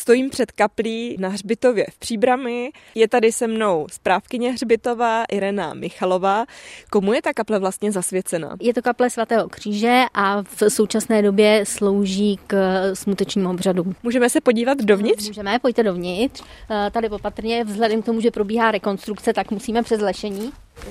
Stojím před kaplí na hřbitově v Příbrami. Je tady se mnou správkyně hřbitova Irena Michalová. Komu je ta kaple vlastně zasvěcena? Je to kaple svatého Kříže a v současné době slouží k smutečním obřadům. Můžeme se podívat dovnitř? Můžeme, pojďte dovnitř. Tady opatrně, vzhledem k tomu, že probíhá rekonstrukce, tak musíme přes lešení.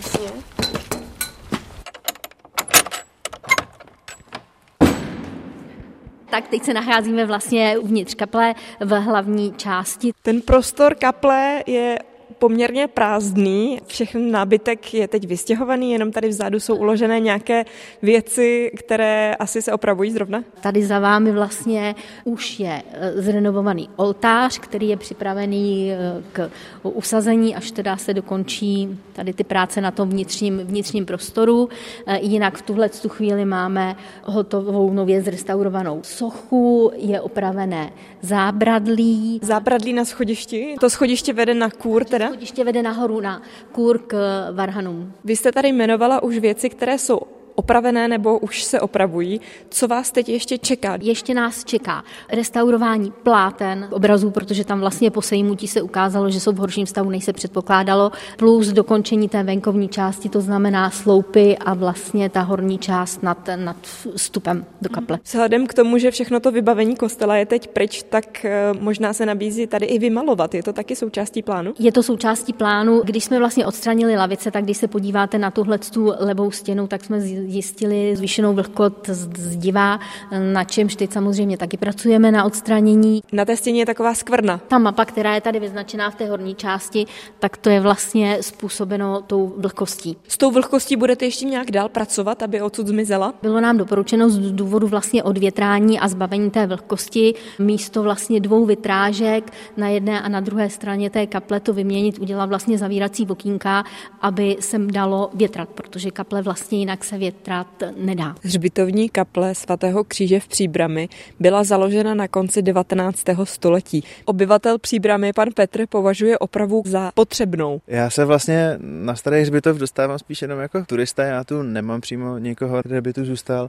Tak teď se nacházíme vlastně uvnitř kaple v hlavní části. Ten prostor kaple je poměrně prázdný, všechny nábytek je teď vystěhovaný, jenom tady vzadu jsou uložené nějaké věci, které asi se opravují zrovna. Tady za vámi vlastně už je zrenovovaný oltář, který je připravený k usazení, až teda se dokončí tady ty práce na tom vnitřním prostoru. Jinak v tuhle chvíli máme hotovou nově zrestaurovanou sochu, je opravené zábradlí. Zábradlí na schodišti? To schodiště vede na kůr teda? Schodiště vede nahoru na kůr k varhanům. Vy jste tady jmenovala už věci, které jsou opravené nebo už se opravují. Co vás teď ještě čeká? Ještě nás čeká restaurování pláten obrazů, protože tam vlastně po sejmutí se ukázalo, že jsou v horším stavu, než se předpokládalo, plus dokončení té venkovní části, to znamená sloupy a vlastně ta horní část nad vstupem do kaple. Vzhledem k tomu, že všechno to vybavení kostela je teď pryč, tak možná se nabízí tady i vymalovat. Je to taky součástí plánu? Je to součástí plánu. Když jsme vlastně odstranili lavice, tak když se podíváte na tuhletu levou stěnu, tak jsme zjistili zvýšenou vlhkost zdiva, na čemž teď samozřejmě taky pracujeme na odstranění. Na té stěně je taková skvrna. Ta mapa, která je tady vyznačená v té horní části, tak to je vlastně způsobeno tou vlhkostí. S tou vlhkostí budete ještě nějak dál pracovat, aby odsud zmizela? Bylo nám doporučeno z důvodu vlastně odvětrání a zbavení té vlhkosti místo vlastně 2 vitrážek na jedné a na druhé straně té kaple to vyměnit, udělat vlastně zavírací okýnka, aby se dalo větrat, protože kaple vlastně jinak se větrat nedá. Hřbitovní kaple svatého Kříže v Příbrami byla založena na konci 19. století. Obyvatel Příbrami pan Petr považuje opravu za potřebnou. Já se vlastně na starý hřbitov dostávám spíš jenom jako turista, já tu nemám přímo někoho, kde by tu zůstal,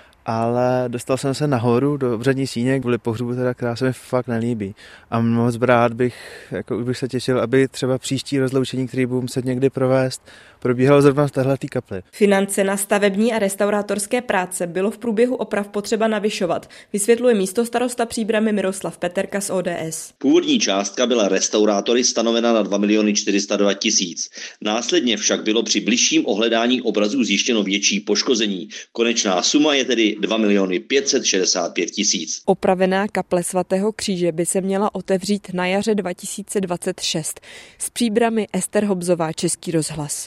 ale dostal jsem se nahoru do obřadní síně kvůli pohřbu, která se mi fakt nelíbí. A moc rád bych se těšil, aby třeba příští rozloučení, který budu muset někdy provést, probíhalo zrovna v téhletý kapli. Finance na stavební a restaurátorské práce bylo v průběhu oprav potřeba navyšovat, vysvětluje místostarosta Příbrami Miroslav Peterka z ODS. Původní částka byla restaurátory stanovena na 2 402 000. Následně však bylo při bližším ohledání obrazů zjištěno větší poškození. Konečná suma je tedy 2 565 000. Opravená kaple svatého Kříže by se měla otevřít na jaře 2026. Z Příbrami Ester Hobzová, Český rozhlas.